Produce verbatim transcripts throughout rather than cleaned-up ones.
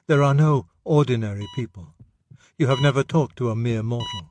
There are no ordinary people. You have never talked to a mere mortal.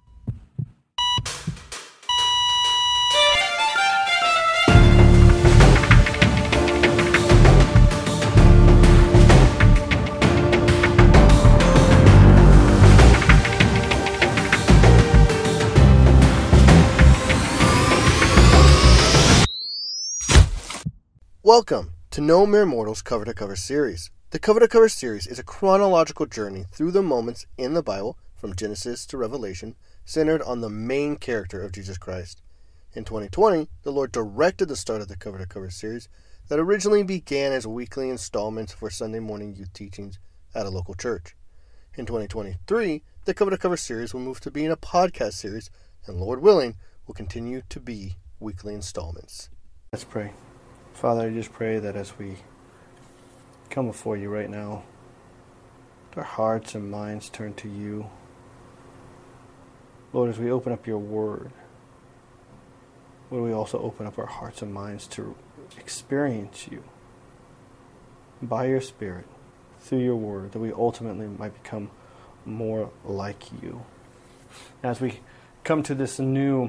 Welcome to No Mere Mortals Cover to Cover series. The Cover to Cover series is a chronological journey through the moments in the Bible, from Genesis to Revelation, centered on the main character of Jesus Christ. In twenty twenty, the Lord directed the start of the Cover to Cover series that originally began as weekly installments for Sunday morning youth teachings at a local church. In twenty twenty-three, the Cover to Cover series will move to being a podcast series, and Lord willing, will continue to be weekly installments. Let's pray. Father, I just pray that as we come before you right now, our hearts and minds turn to you. Lord, as we open up your word, Lord, we also open up our hearts and minds to experience you by your Spirit, through your word, that we ultimately might become more like you. As we come to this new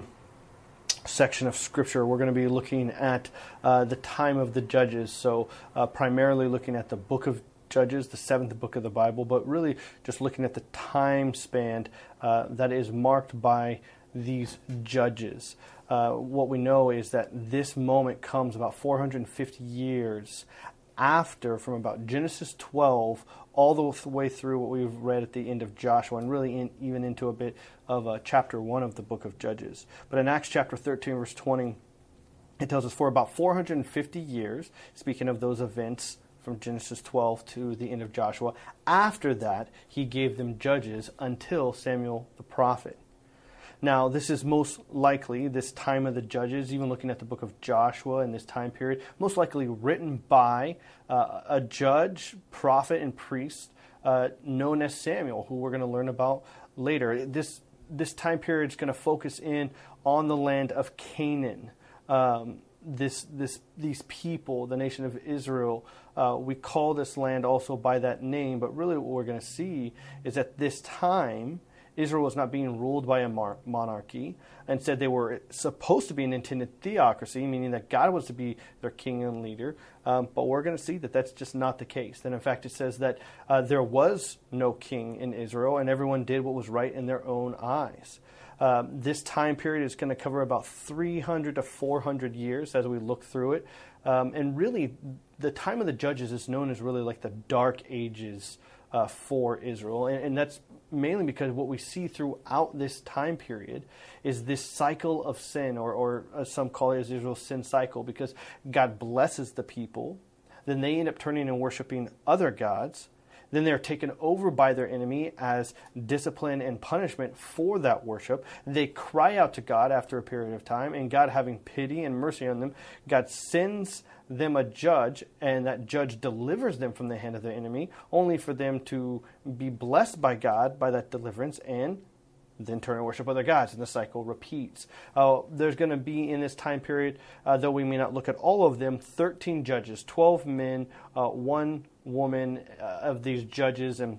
section of Scripture, we're going to be looking at uh, the time of the Judges. So uh, primarily looking at the book of Judges, the seventh book of the Bible, but really just looking at the time span uh, that is marked by these judges. Uh, what we know is that this moment comes about four hundred fifty years after, from about Genesis twelve all the way through what we've read at the end of Joshua, and really in, even into a bit of uh, chapter one of the book of Judges. But in Acts chapter thirteen, verse twenty, it tells us for about four hundred fifty years, speaking of those events from Genesis twelve to the end of Joshua, after that he gave them judges until Samuel the prophet. Now, this is most likely, this time of the Judges, even looking at the book of Joshua in this time period, most likely written by uh, a judge, prophet, and priest uh, known as Samuel, who we're going to learn about later. This this time period is going to focus in on the land of Canaan. Um, this this these people, the nation of Israel, uh, we call this land also by that name, but really what we're going to see is at this time, Israel was not being ruled by a mar- monarchy. Instead, they were supposed to be an intended theocracy, meaning that God was to be their king and leader. Um, but we're going to see that that's just not the case. And in fact, it says that uh, there was no king in Israel, and everyone did what was right in their own eyes. Um, this time period is going to cover about three hundred to four hundred years as we look through it. Um, and really, the time of the Judges is known as really like the Dark Ages uh, for Israel. And, and that's mainly because what we see throughout this time period is this cycle of sin, or, or as some call it, as Israel's sin cycle, because God blesses the people, then they end up turning and worshiping other gods, then they're taken over by their enemy as discipline and punishment for that worship. They cry out to God after a period of time, and God, having pity and mercy on them, God sends them a judge, and that judge delivers them from the hand of their enemy, only for them to be blessed by God by that deliverance and then turn and worship other gods, and the cycle repeats. Uh, there's going to be in this time period, uh, though we may not look at all of them, thirteen judges, twelve men, uh, one woman uh, of these judges, and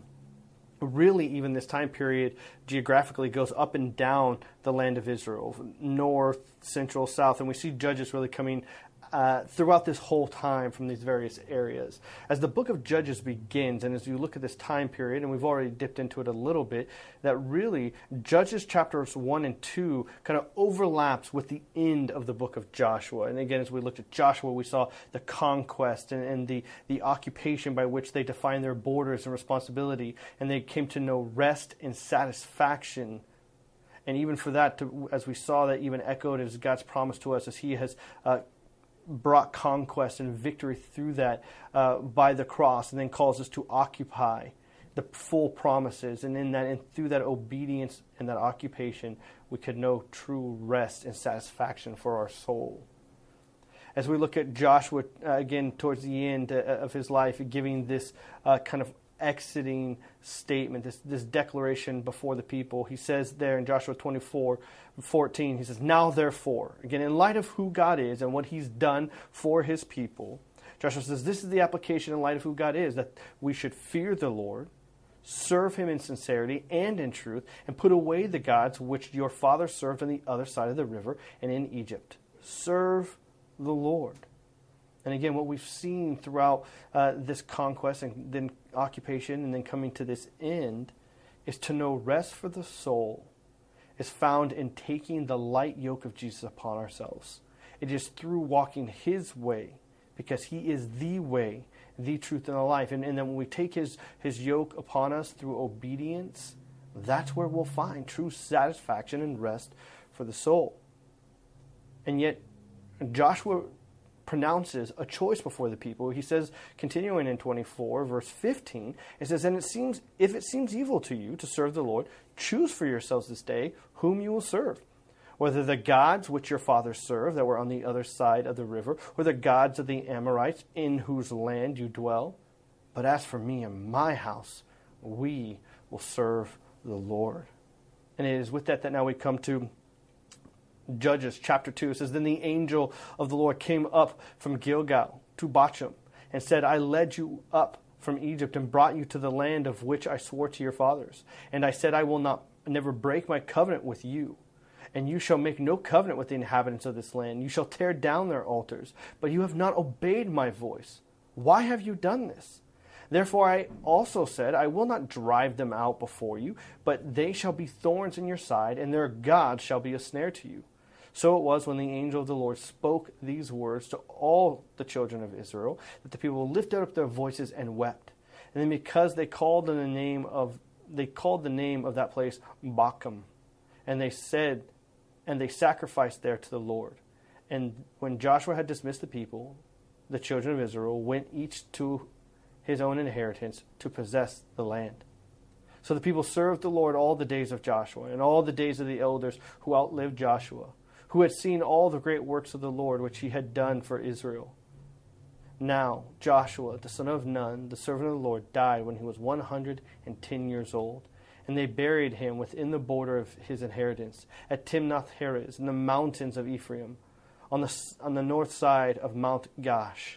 really even this time period geographically goes up and down the land of Israel, north, central, south, and we see judges really coming Uh, throughout this whole time from these various areas. As the book of Judges begins, and as you look at this time period, and we've already dipped into it a little bit, that really Judges chapters one and two kind of overlaps with the end of the book of Joshua. And again, as we looked at Joshua, we saw the conquest and, and the, the occupation by which they defined their borders and responsibility, and they came to know rest and satisfaction. And even for that, to, as we saw that even echoed as God's promise to us, as he has uh, brought conquest and victory through that uh, by the cross, and then calls us to occupy the full promises. And in that, and through that obedience and that occupation, we could know true rest and satisfaction for our soul. As we look at Joshua uh, again towards the end uh, of his life, giving this uh, kind of exiting statement, this, this declaration before the people. He says there in Joshua twenty-four, fourteen, he says, "Now therefore," again, in light of who God is and what he's done for his people, Joshua says this is the application in light of who God is, that we should fear the Lord, serve him in sincerity and in truth, and put away the gods which your father served on the other side of the river and in Egypt. Serve the Lord. And again, what we've seen throughout uh, this conquest and then occupation and then coming to this end is to know rest for the soul is found in taking the light yoke of Jesus upon ourselves. It is through walking his way, because he is the way, the truth, and the life. And, and then when we take his, his yoke upon us through obedience, that's where we'll find true satisfaction and rest for the soul. And yet, Joshua pronounces a choice before the people. He says, continuing in twenty-four, verse fifteen, it says, And it seems, if it seems evil to you to serve the Lord, choose for yourselves this day whom you will serve, whether the gods which your fathers served that were on the other side of the river, or the gods of the Amorites in whose land you dwell. But as for me and my house, we will serve the Lord. And it is with that that now we come to Judges chapter two. It says, Then the angel of the Lord came up from Gilgal to Bochum, and said, I led you up from Egypt and brought you to the land of which I swore to your fathers. And I said, I will not never break my covenant with you. And you shall make no covenant with the inhabitants of this land. You shall tear down their altars. But you have not obeyed my voice. Why have you done this? Therefore I also said, I will not drive them out before you, but they shall be thorns in your side, and their gods shall be a snare to you. So it was when the angel of the Lord spoke these words to all the children of Israel, that the people lifted up their voices and wept. And then because they called in the name of they called the name of that place Bochum, and they said, and they sacrificed there to the Lord. And when Joshua had dismissed the people, the children of Israel went each to his own inheritance to possess the land. So the people served the Lord all the days of Joshua, and all the days of the elders who outlived Joshua, who had seen all the great works of the Lord which he had done for Israel. Now Joshua, the son of Nun, the servant of the Lord, died when he was one hundred and ten years old. And they buried him within the border of his inheritance, at Timnath-Heres, in the mountains of Ephraim, on the, on the north side of Mount Gash.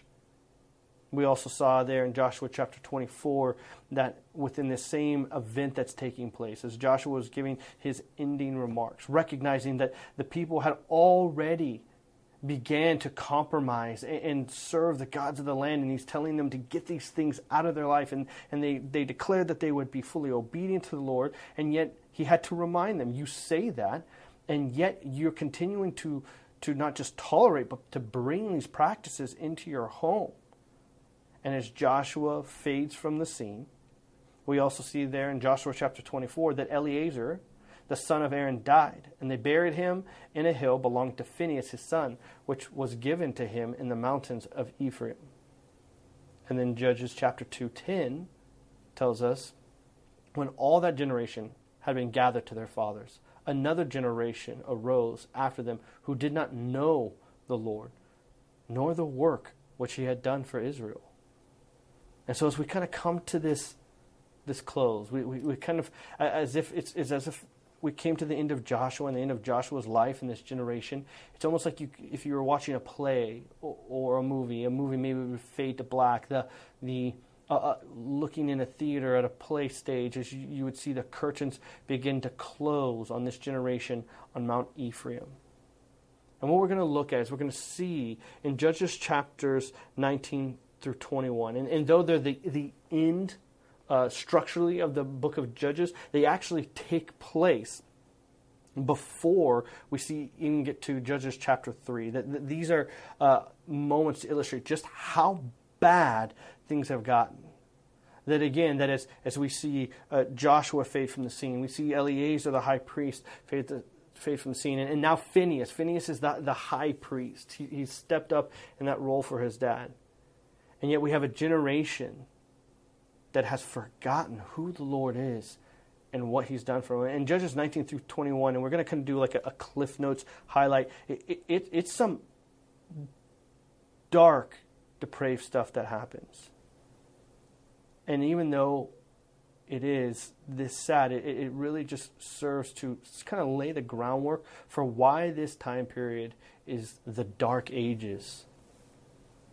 We also saw there in Joshua chapter twenty-four that within the same event that's taking place, as Joshua was giving his ending remarks, recognizing that the people had already began to compromise and, and serve the gods of the land, and he's telling them to get these things out of their life, and, and they, they declared that they would be fully obedient to the Lord, and yet he had to remind them, you say that, and yet you're continuing to, to not just tolerate, but to bring these practices into your home. And as Joshua fades from the scene, we also see there in Joshua chapter twenty-four that Eleazar, the son of Aaron, died, and they buried him in a hill belonging to Phinehas his son, which was given to him in the mountains of Ephraim. And then Judges chapter two ten tells us, when all that generation had been gathered to their fathers, another generation arose after them who did not know the Lord, nor the work which he had done for Israel. And so as we kind of come to this this close, we, we, we kind of, as if it's, it's as if we came to the end of Joshua and the end of Joshua's life in this generation. It's almost like you, if you were watching a play or, or a movie, a movie maybe would fade to black, the the uh, uh, looking in a theater at a play stage, as you, you would see the curtains begin to close on this generation on Mount Ephraim. And what we're going to look at is we're going to see in Judges chapters nineteen through twenty-one, and, and though they're the, the end uh, structurally of the book of Judges, they actually take place before we see even get to Judges chapter three. That, that these are uh, moments to illustrate just how bad things have gotten. That again, that as, as we see uh, Joshua fade from the scene, we see Eleazar the high priest fade the fade from the scene, and, and now Phinehas. Phinehas is the, the high priest. He, he's stepped up in that role for his dad. And yet we have a generation that has forgotten who the Lord is and what he's done for them. In Judges nineteen through twenty-one, and we're going to kind of do like a, a Cliff Notes highlight, it, it, it's some dark, depraved stuff that happens. And even though it is this sad, it, it really just serves to kind of lay the groundwork for why this time period is the dark ages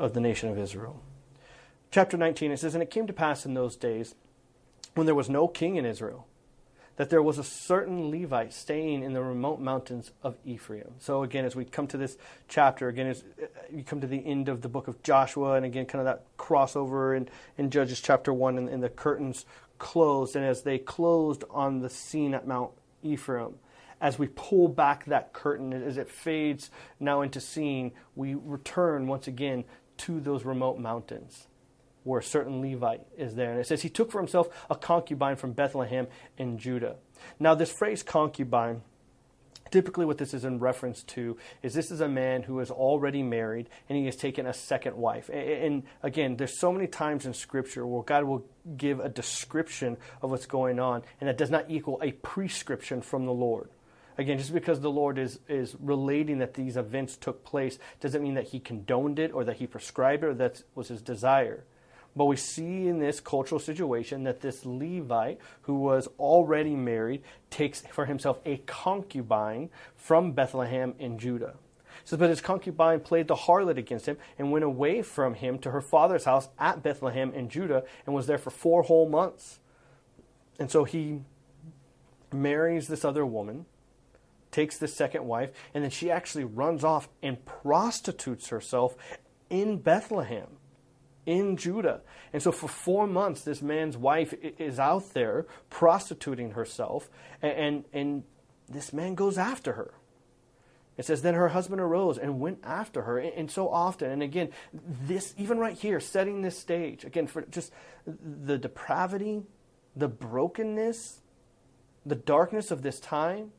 of the nation of Israel. Chapter nineteen, it says, "And it came to pass in those days, when there was no king in Israel, that there was a certain Levite staying in the remote mountains of Ephraim." So again, as we come to this chapter, again, as you come to the end of the book of Joshua, and again, kind of that crossover in, in Judges chapter one, and, and the curtains closed. And as they closed on the scene at Mount Ephraim, as we pull back that curtain, as it fades now into scene, we return once again to those remote mountains where a certain Levite is there. And it says he took for himself a concubine from Bethlehem in Judah. Now this phrase concubine, typically what this is in reference to is this is a man who is already married and he has taken a second wife. And again, there's so many times in Scripture where God will give a description of what's going on, and that does not equal a prescription from the Lord. Again, just because the Lord is, is relating that these events took place doesn't mean that he condoned it or that he prescribed it or that was his desire. But we see in this cultural situation that this Levite, who was already married, takes for himself a concubine from Bethlehem in Judah. It says, "But his concubine played the harlot against him and went away from him to her father's house at Bethlehem in Judah and was there for four whole months." And so he marries this other woman, takes this second wife, and then she actually runs off and prostitutes herself in Bethlehem, in Judah. And so for four months, this man's wife is out there prostituting herself, and, and, and this man goes after her. It says, "Then her husband arose and went after her." And, and so often, and again, this, even right here, setting this stage, again, for just the depravity, the brokenness, the darkness of this time.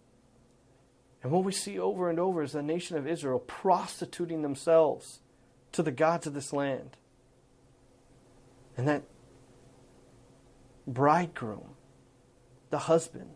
And what we see over and over is the nation of Israel prostituting themselves to the gods of this land. And that bridegroom, the husband,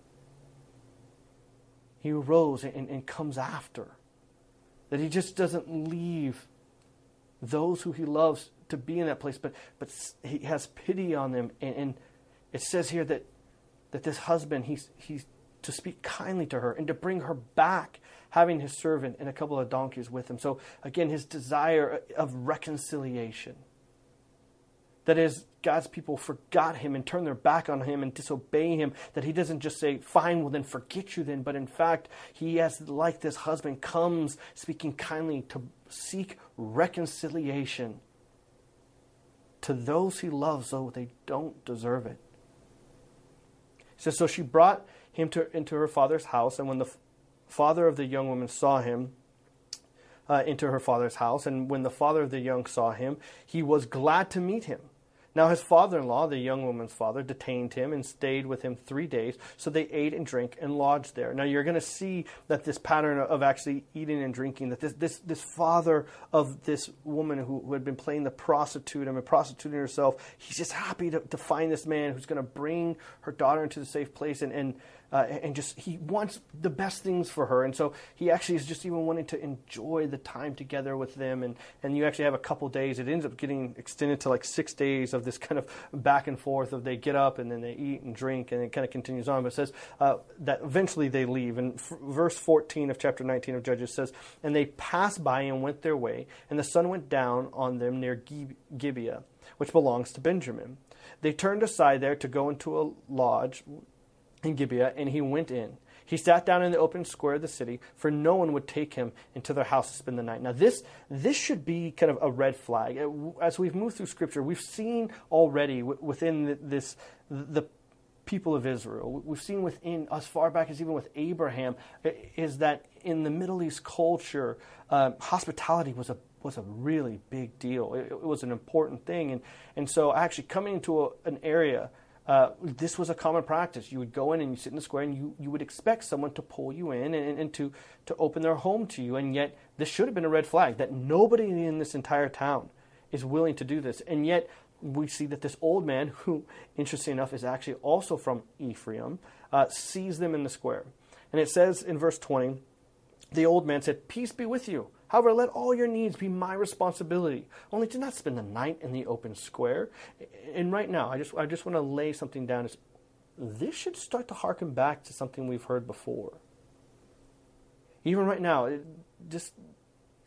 he arose and, and comes after. That he just doesn't leave those who he loves to be in that place, but, but he has pity on them. And, and it says here that, that this husband, he's, he's to speak kindly to her and to bring her back, having his servant and a couple of donkeys with him. So again, his desire of reconciliation. That is, God's people forgot him and turned their back on him and disobey him, that he doesn't just say, "Fine, well then forget you then," but in fact, he has, like this husband, comes speaking kindly to seek reconciliation to those he loves, though they don't deserve it. It says, "So she brought him to, into her father's house, and when the f- father of the young woman saw him, uh, into her father's house, and when the father of the young saw him, he was glad to meet him. Now his father-in-law, the young woman's father, detained him and stayed with him three days. So they ate and drank and lodged there." Now you're going to see that this pattern of actually eating and drinking, that this this, this father of this woman who, who had been playing the prostitute and been prostituting herself, he's just happy to, to find this man who's going to bring her daughter into the safe place, and, and Uh, and just, he wants the best things for her. And so he actually is just even wanting to enjoy the time together with them. And, and you actually have a couple days. It ends up getting extended to like six days of this kind of back and forth of they get up and then they eat and drink, and it kind of continues on. But it says uh, that eventually they leave. And f- verse fourteen of chapter nineteen of Judges says, "And they passed by and went their way, and the sun went down on them near Gib- Gibeah, which belongs to Benjamin. They turned aside there to go into a lodge in Gibeah, and he went in. He sat down in the open square of the city, for no one would take him into their house to spend the night." Now this this should be kind of a red flag. As we've moved through Scripture, we've seen already within this the people of Israel, we've seen within, as far back as even with Abraham, is that in the Middle East culture, uh, hospitality was a was a really big deal. It, it was an important thing, and and so actually coming into a, an area. Uh, this was a common practice. You would go in and you sit in the square, and you, you would expect someone to pull you in and, and to, to open their home to you. And yet, this should have been a red flag, that nobody in this entire town is willing to do this. And yet, we see that this old man, who, interesting enough, is actually also from Ephraim, uh, sees them in the square. And it says in verse twenty, the old man said, "Peace be with you. However, let all your needs be my responsibility. Only do not spend the night in the open square." And right now, I just I just want to lay something down. This should start to harken back to something we've heard before. Even right now, it just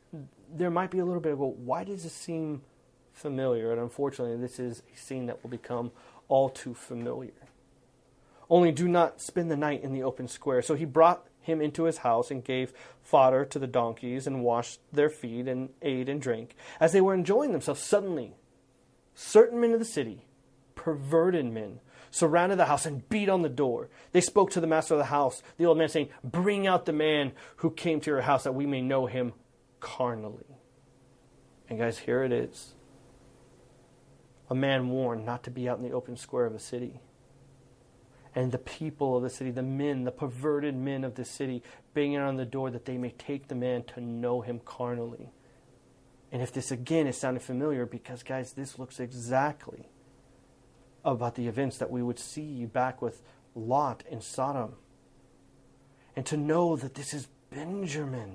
there might be a little bit of, well, why does this seem familiar? And unfortunately, this is a scene that will become all too familiar. Only do not spend the night in the open square. So he brought him into his house and gave fodder to the donkeys and washed their feet and ate and drank. As they were enjoying themselves, suddenly certain men of the city, perverted men, surrounded the house and beat on the door. They spoke to the master of the house, the old man, saying, "Bring out the man who came to your house that we may know him carnally." And guys, here it is. A man warned not to be out in the open square of a city. And the people of the city, the men, the perverted men of the city, banging on the door that they may take the man to know him carnally. And if this again is sounding familiar, because guys, this looks exactly about the events that we would see back with Lot and Sodom. And to know that this is Benjamin,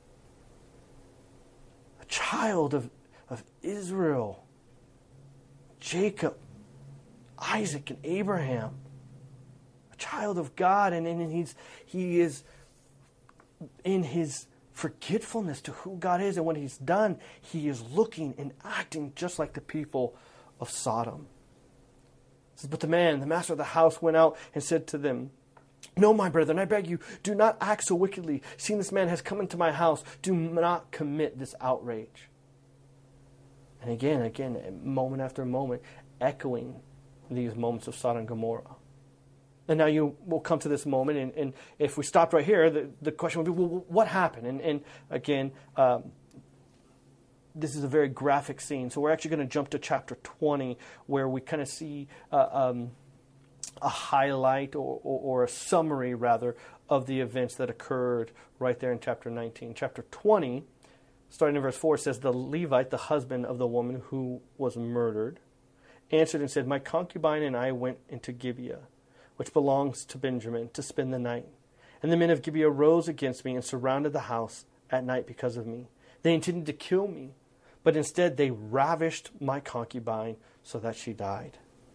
a child of, of Israel, Jacob, Isaac, and Abraham, a child of God, and, and he's he is in his forgetfulness to who God is and what he's done, he is looking and acting just like the people of Sodom. It says, but the man, the master of the house, went out and said to them, "No, my brethren, I beg you, do not act so wickedly. Seeing this man has come into my house, do not commit this outrage." And again, again, moment after moment, echoing these moments of Sodom and Gomorrah. And now you will come to this moment, and, and if we stopped right here, the, the question would be, well, what happened? And, and again, um, this is a very graphic scene. So we're actually going to jump to chapter twenty, where we kind of see uh, um, a highlight or, or, or a summary, rather, of the events that occurred right there in chapter nineteen. Chapter twenty, starting in verse four, says, "The Levite, the husband of the woman who was murdered, answered and said, My concubine and I went into Gibeah, which belongs to Benjamin, to spend the night. And the men of Gibeah rose against me and surrounded the house at night because of me. They intended to kill me, but instead they ravished my concubine so that she died.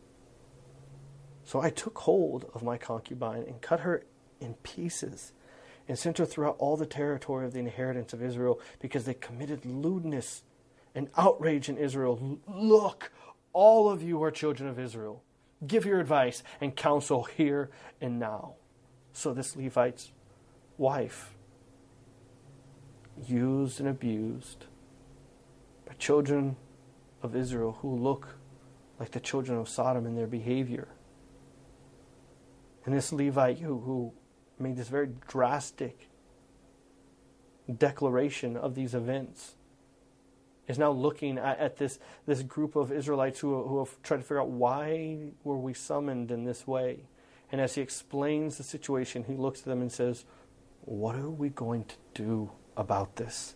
So I took hold of my concubine and cut her in pieces and sent her throughout all the territory of the inheritance of Israel, because they committed lewdness and outrage in Israel. Look, all of you are children of Israel. Give your advice and counsel here and now." So this Levite's wife, used and abused by children of Israel who look like the children of Sodom in their behavior. And this Levite who, who made this very drastic declaration of these events is now looking at, at this, this group of Israelites who, who have tried to figure out, why were we summoned in this way? And as he explains the situation, he looks at them and says, what are we going to do about this?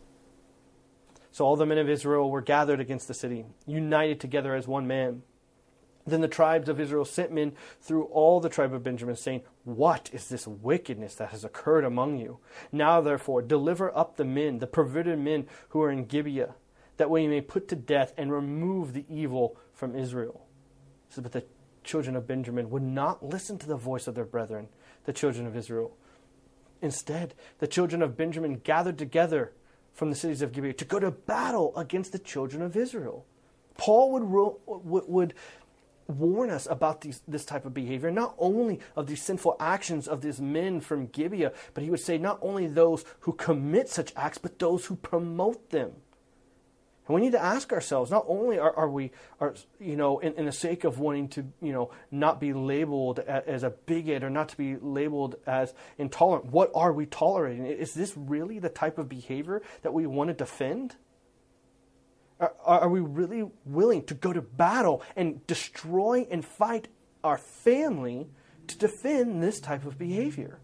So all the men of Israel were gathered against the city, united together as one man. Then the tribes of Israel sent men through all the tribe of Benjamin, saying, "What is this wickedness that has occurred among you? Now therefore deliver up the men, the perverted men who are in Gibeah, that we may put to death and remove the evil from Israel." So, but the children of Benjamin would not listen to the voice of their brethren, the children of Israel. Instead, the children of Benjamin gathered together from the cities of Gibeah to go to battle against the children of Israel. Paul would, would, would warn us about these, this type of behavior, not only of these sinful actions of these men from Gibeah, but he would say not only those who commit such acts, but those who promote them. And we need to ask ourselves, not only are, are we, are, you know, in, in the sake of wanting to, you know, not be labeled as a bigot or not to be labeled as intolerant, what are we tolerating? Is this really the type of behavior that we want to defend? Are, are we really willing to go to battle and destroy and fight our family to defend this type of behavior?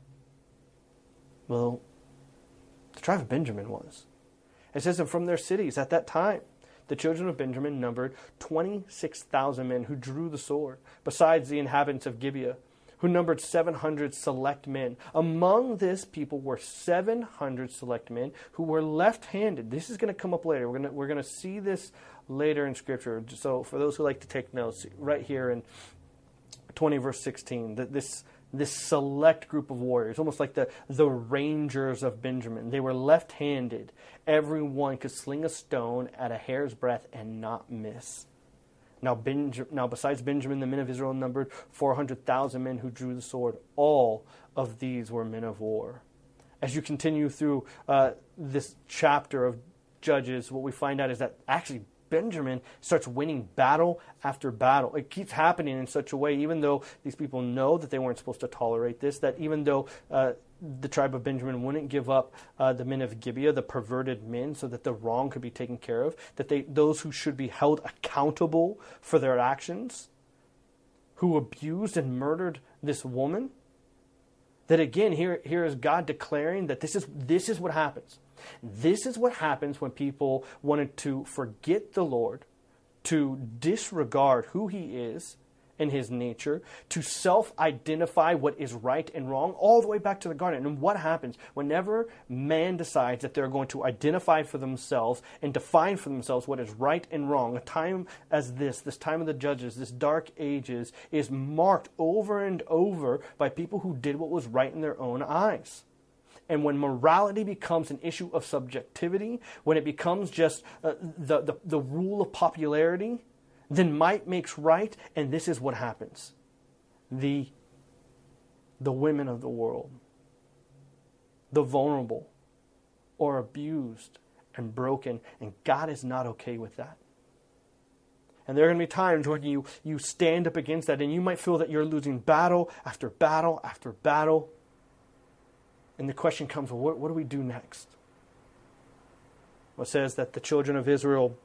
Well, the tribe of Benjamin was. It says that from their cities at that time, the children of Benjamin numbered twenty-six thousand men who drew the sword, besides the inhabitants of Gibeah, who numbered seven hundred select men. Among this people were seven hundred select men who were left-handed. This is going to come up later. We're going to, we're going to see this later in Scripture. So for those who like to take notes, right here in twenty verse sixteen, that this this select group of warriors, almost like the, the Rangers of Benjamin. They were left-handed. Everyone could sling a stone at a hair's breadth and not miss. Now, Benj- now besides Benjamin, the men of Israel numbered four hundred thousand men who drew the sword. All of these were men of war. As you continue through uh, this chapter of Judges, what we find out is that actually Benjamin starts winning battle after battle. It keeps happening in such a way, even though these people know that they weren't supposed to tolerate this, that even though uh, the tribe of Benjamin wouldn't give up uh, the men of Gibeah, the perverted men, so that the wrong could be taken care of, that they those who should be held accountable for their actions, who abused and murdered this woman, that again, here, here is God declaring that this is this is what happens. This is what happens when people wanted to forget the Lord, to disregard who He is and His nature, to self-identify what is right and wrong, all the way back to the garden. And what happens whenever man decides that they're going to identify for themselves and define for themselves what is right and wrong? A time as this, this time of the Judges, this dark ages, is marked over and over by people who did what was right in their own eyes. And when morality becomes an issue of subjectivity, when it becomes just uh, the, the, the rule of popularity, then might makes right, and this is what happens. The, the women of the world, the vulnerable, are abused and broken, and God is not okay with that. And there are going to be times when you, you stand up against that, and you might feel that you're losing battle after battle after battle. And the question comes, well, what, what do we do next? Well, it says that the children of Israel,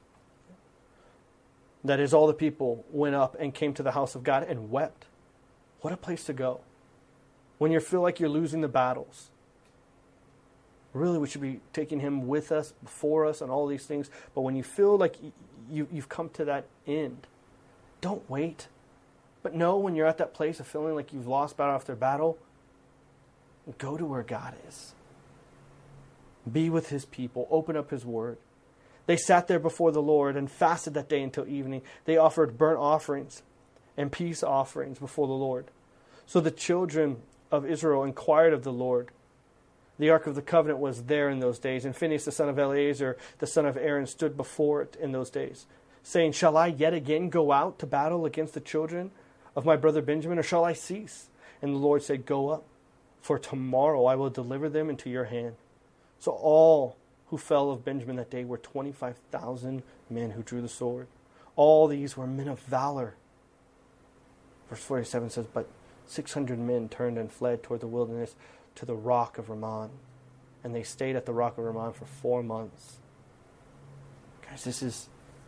that is, all the people, went up and came to the house of God and wept. What a place to go. When you feel like you're losing the battles. Really, we should be taking Him with us, before us, and all these things. But when you feel like you, you've come to that end, don't wait. But know when you're at that place of feeling like you've lost battle after battle, go to where God is. Be with His people. Open up His Word. They sat there before the Lord and fasted that day until evening. They offered burnt offerings and peace offerings before the Lord. So the children of Israel inquired of the Lord. The Ark of the Covenant was there in those days, and Phinehas the son of Eleazar, the son of Aaron, stood before it in those days, saying, Shall I yet again go out to battle against the children of my brother Benjamin, or shall I cease? And the Lord said, Go up, for tomorrow I will deliver them into your hand. So all who fell of Benjamin that day were twenty-five thousand men who drew the sword. All these were men of valor. Verse forty-seven says, But six hundred men turned and fled toward the wilderness to the rock of Ramon. And they stayed at the rock of Ramon for four months. Guys, this is...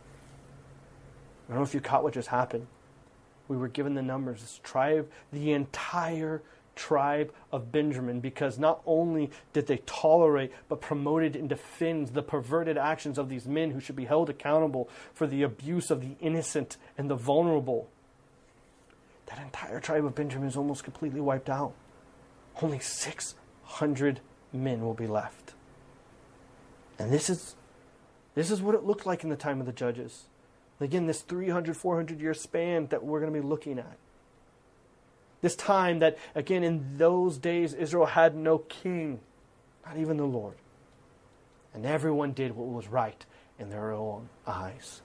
I don't know if you caught what just happened. We were given the numbers. This tribe, the entire tribe of Benjamin, because not only did they tolerate, but promoted and defend the perverted actions of these men who should be held accountable for the abuse of the innocent and the vulnerable. That entire tribe of Benjamin is almost completely wiped out. Only six hundred men will be left. And this is this is what it looked like in the time of the Judges. Again, this three hundred, four hundred year span that we're going to be looking at. This time that, again, in those days, Israel had no king, not even the Lord. And everyone did what was right in their own eyes.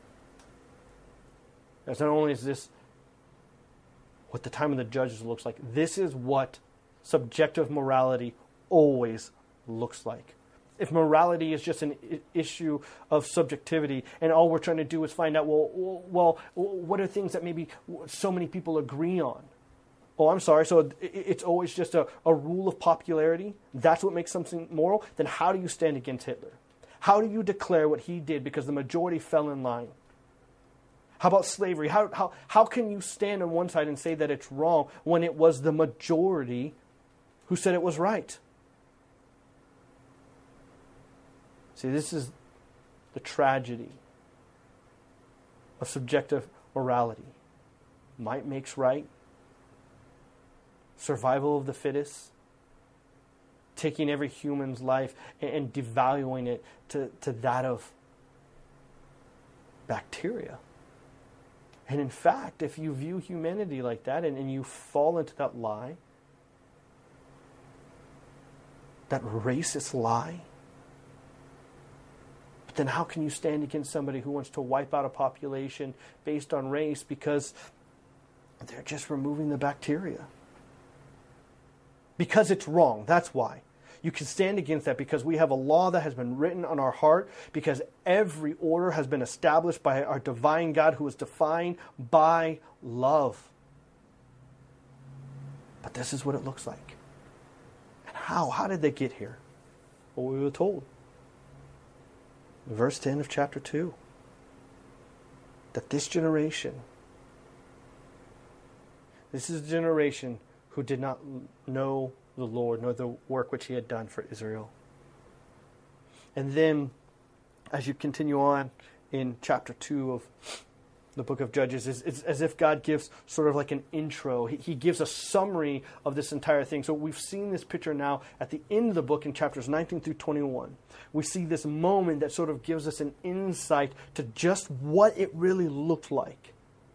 As not only is this what the time of the Judges looks like, this is what subjective morality always looks like. If morality is just an I- issue of subjectivity, and all we're trying to do is find out, well, well, what are things that maybe so many people agree on? Oh, I'm sorry, so it's always just a, a rule of popularity? That's what makes something moral? Then how do you stand against Hitler? How do you declare what he did because the majority fell in line? How about slavery? How, how, how can you stand on one side and say that it's wrong when it was the majority who said it was right? See, this is the tragedy of subjective morality. Might makes right. Survival of the fittest. Taking every human's life and devaluing it to, to that of bacteria. And in fact, if you view humanity like that and, and you fall into that lie, that racist lie? But then how can you stand against somebody who wants to wipe out a population based on race because they're just removing the bacteria? Because it's wrong, that's why. You can stand against that because we have a law that has been written on our heart, because every order has been established by our divine God who is defined by love. But this is what it looks like. And how? How did they get here? Well, we were told. Verse ten of chapter two. That this generation, this is a generation who did not know the Lord, nor the work which he had done for Israel. And then, as you continue on in chapter two of the book of Judges, it's, it's as if God gives sort of like an intro. He, he gives a summary of this entire thing. So we've seen this picture now at the end of the book in chapters nineteen through twenty-one. We see this moment that sort of gives us an insight to just what it really looked like.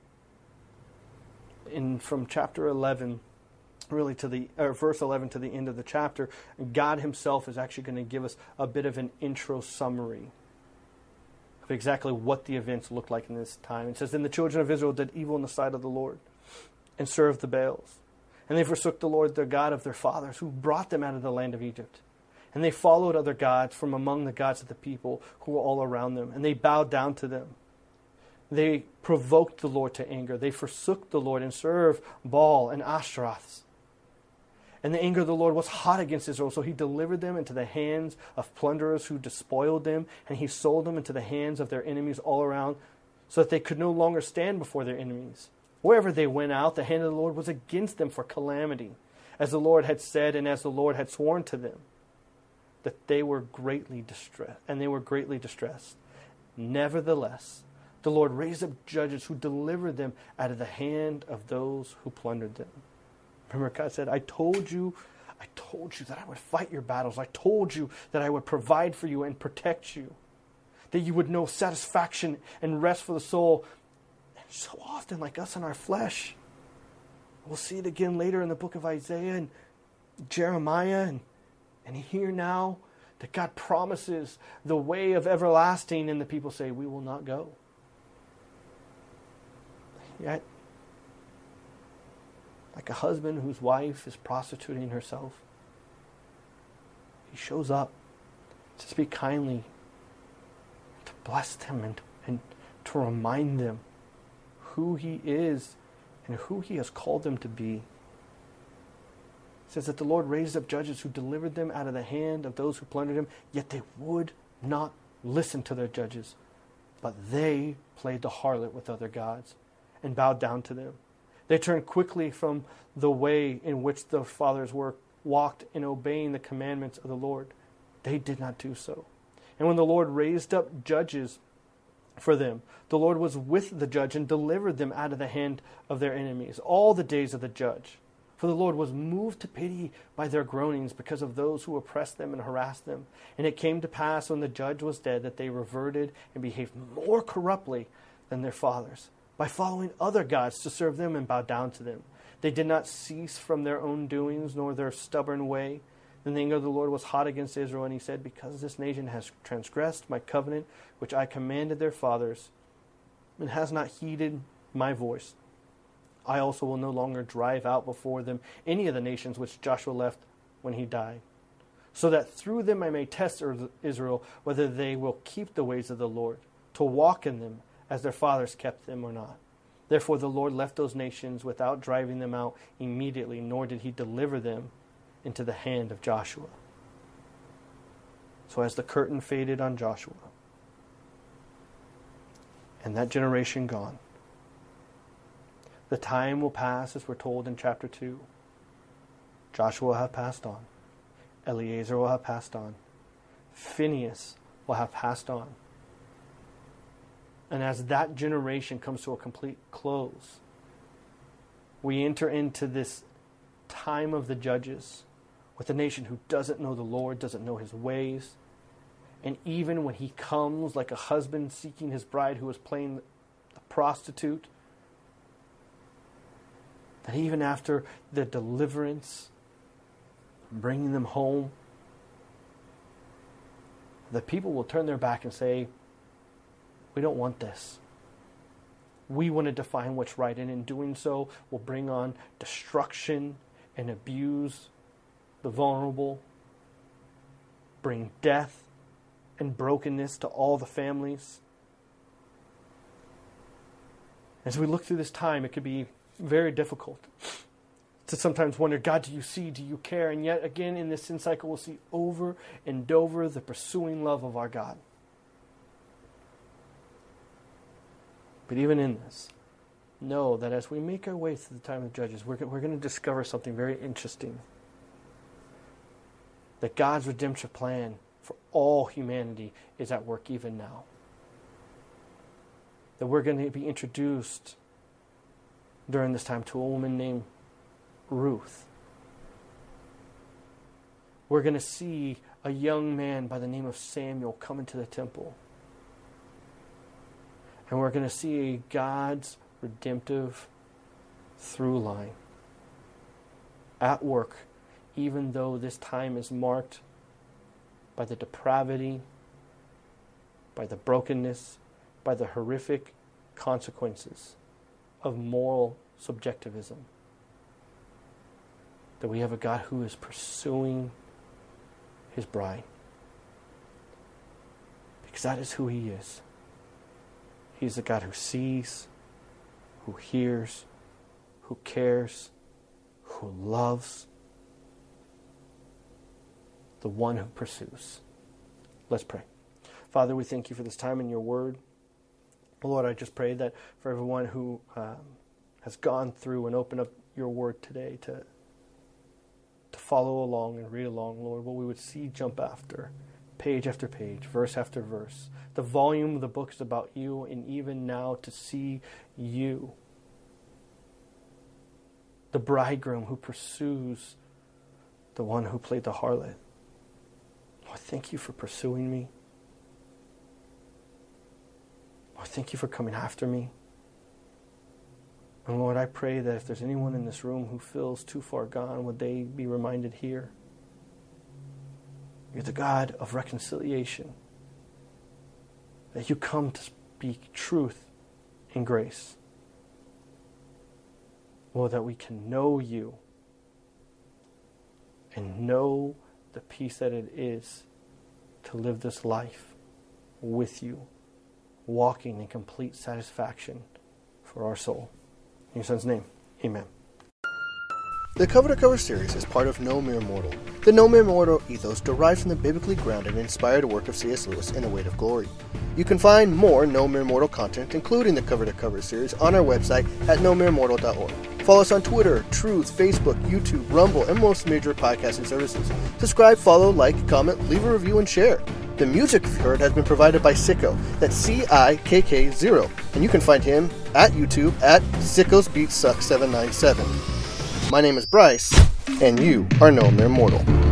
In from chapter eleven, really to the or verse eleven to the end of the chapter, God himself is actually going to give us a bit of an intro summary of exactly what the events looked like in this time. It says, "Then the children of Israel did evil in the sight of the Lord, and served the Baals. And they forsook the Lord, their God of their fathers, who brought them out of the land of Egypt. And they followed other gods from among the gods of the people who were all around them, and they bowed down to them. They provoked the Lord to anger. They forsook the Lord and served Baal and Ashtaroths. And the anger of the Lord was hot against Israel, so he delivered them into the hands of plunderers who despoiled them, and he sold them into the hands of their enemies all around, so that they could no longer stand before their enemies. Wherever they went out, the hand of the Lord was against them for calamity, as the Lord had said and as the Lord had sworn to them, that they were greatly distressed, and they were greatly distressed. Nevertheless, the Lord raised up judges who delivered them out of the hand of those who plundered them." Remember, God said, I told you, I told you that I would fight your battles. I told you that I would provide for you and protect you. That you would know satisfaction and rest for the soul. And so often, like us in our flesh, we'll see it again later in the book of Isaiah and Jeremiah. And, and here now, that God promises the way of everlasting, and the people say, we will not go. Yet, like a husband whose wife is prostituting herself, he shows up to speak kindly, to bless them, and, and to remind them who he is and who he has called them to be. It says that the Lord raised up judges who delivered them out of the hand of those who plundered him, yet they would not listen to their judges, but they played the harlot with other gods and bowed down to them. They turned quickly from the way in which the fathers were walked in obeying the commandments of the Lord. They did not do so. And when the Lord raised up judges for them, the Lord was with the judge and delivered them out of the hand of their enemies all the days of the judge. For the Lord was moved to pity by their groanings because of those who oppressed them and harassed them. And it came to pass when the judge was dead that they reverted and behaved more corruptly than their fathers, by following other gods to serve them and bow down to them. They did not cease from their own doings, nor their stubborn way. Then the anger of the Lord was hot against Israel, and he said, because this nation has transgressed my covenant, which I commanded their fathers, and has not heeded my voice, I also will no longer drive out before them any of the nations which Joshua left when he died, so that through them I may test Israel whether they will keep the ways of the Lord, to walk in them, as their fathers kept them or not. Therefore the Lord left those nations without driving them out immediately, nor did he deliver them into the hand of Joshua. So as the curtain faded on Joshua, and that generation gone, the time will pass as we're told in chapter two. Joshua will have passed on. Eleazar will have passed on. Phinehas will have passed on. And as that generation comes to a complete close, we enter into this time of the judges with a nation who doesn't know the Lord, doesn't know his ways. And even when he comes like a husband seeking his bride who is playing the prostitute, that even after the deliverance, bringing them home, the people will turn their back and say, we don't want this. We want to define what's right, and in doing so, will bring on destruction and abuse the vulnerable, bring death and brokenness to all the families. As we look through this time, it could be very difficult to sometimes wonder, God, do you see? Do you care? And yet again, in this sin cycle, we'll see over and over the pursuing love of our God. But even in this, know that as we make our way through the time of Judges, we're, we're going to discover something very interesting. That God's redemption plan for all humanity is at work even now. That we're going to be introduced during this time to a woman named Ruth. We're going to see a young man by the name of Samuel come into the temple. And we're going to see God's redemptive through line at work, even though this time is marked by the depravity, by the brokenness, by the horrific consequences of moral subjectivism. That we have a God who is pursuing his bride. Because that is who he is. He's the God who sees, who hears, who cares, who loves, the one who pursues. Let's pray. Father, we thank you for this time in your word. Lord, I just pray that for everyone who um, has gone through and opened up your word today to, to follow along and read along, Lord, what we would see jump after, page after page, verse after verse. The volume of the book is about you, and even now to see you, the bridegroom who pursues the one who played the harlot. Lord, thank you for pursuing me. Lord, thank you for coming after me. And Lord, I pray that if there's anyone in this room who feels too far gone, would they be reminded here? You're the God of reconciliation. That you come to speak truth and grace. Lord, that we can know you and know the peace that it is to live this life with you, walking in complete satisfaction for our soul. In your Son's name, amen. The Cover to Cover series is part of No Mere Mortal. The No Mere Mortal ethos derives from the biblically grounded and inspired work of C S Lewis in The Weight of Glory. You can find more No Mere Mortal content, including the Cover to Cover series, on our website at no mere mortal dot org. Follow us on Twitter, Truth, Facebook, YouTube, Rumble, and most major podcasting services. Subscribe, follow, like, comment, leave a review, and share. The music you've heard has been provided by Sicko. That's C I K K zero. And you can find him at YouTube at Sicko's Beat Suck seven nine seven. My name is Bryce, and you are No Mere Mortal.